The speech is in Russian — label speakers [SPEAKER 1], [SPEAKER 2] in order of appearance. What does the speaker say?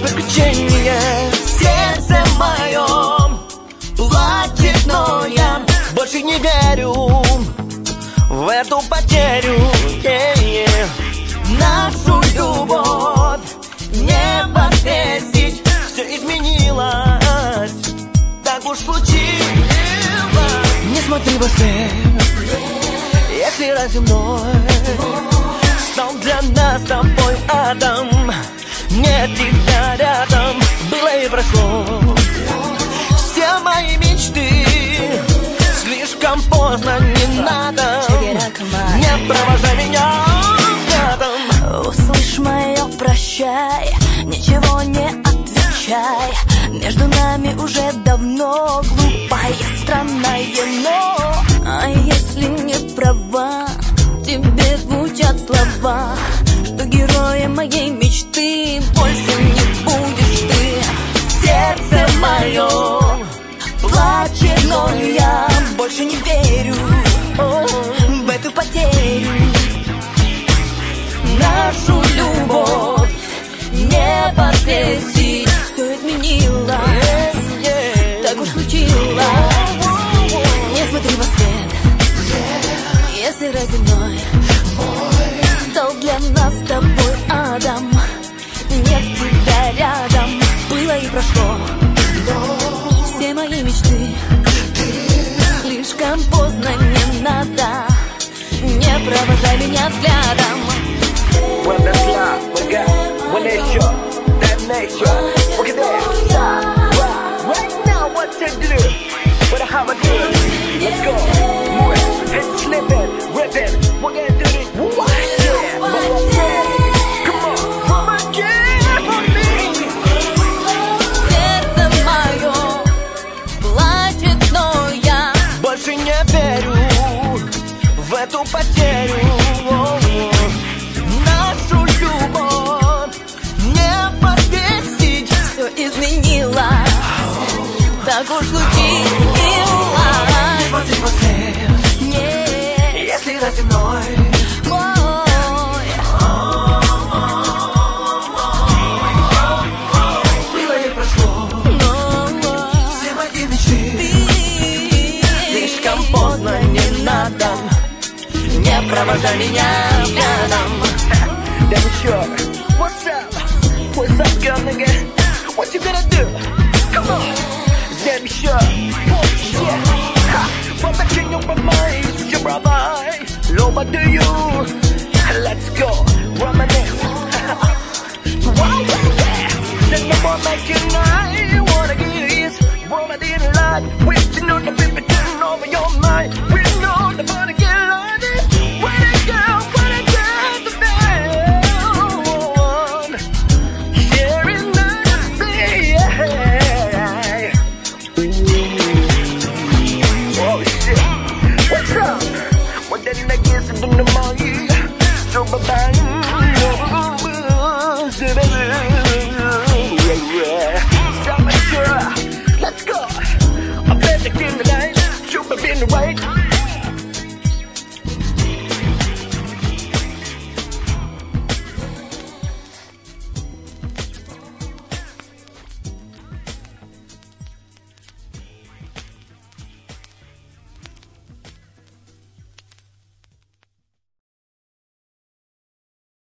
[SPEAKER 1] приключения. Сердце мое плачет, но я больше не верю в эту потерю. Нашу любовь не воскресить, все изменилось, так уж случилось. Не смотри во свет, если разве мной стал для нас с тобой адом. Нет тебя рядом, было и прошло. Все мои мечты слишком поздно, не надо. Не провожай меня взглядом.
[SPEAKER 2] Услышь мое прощай, ничего не отвечай. Между нами уже давно глупая, странная, но а если не права, тебе звучат слова, что героем моей мечты больше не будешь ты. Сердце мое плачет, но я больше не верю в эту потерю. Нашу любовь не воскресить, все изменилось, так уж случилось. Не смотри во свет, если разве мной стал для нас с тобой адом. Нет тебя рядом, было и прошло. Все мои мечты слишком поздно, не надо. Не провожай меня взглядом.
[SPEAKER 1] Well, that's love, we got one nature, that nature. Look at that. Right now, what to do? What a how I do it. Let's go. Move and slipping, ripping. We're gonna do this. Yeah, come on, come again for me.
[SPEAKER 2] Сердце мое плачет, но я
[SPEAKER 1] больше не верю в эту потерю. Нашу любовь не воскресить,
[SPEAKER 2] все изменилось, так уж случилось.
[SPEAKER 1] Смотри во свет, если разве мной было и прошло. Все мои мечты слишком поздно, не надо. Не провожай меня взглядом. Damn sure. What's up? What's up, girl, nigga? What you gonna do? Come on. Damn sure. Yeah. Ha. What the king of my mind? Your brother. Loba to you. Let's go. Reminisce. Wow, yeah. There's no more like you I wanna get is. What I didn't like. We know the people turn over your mind. We know the body get loaded. Bye-bye.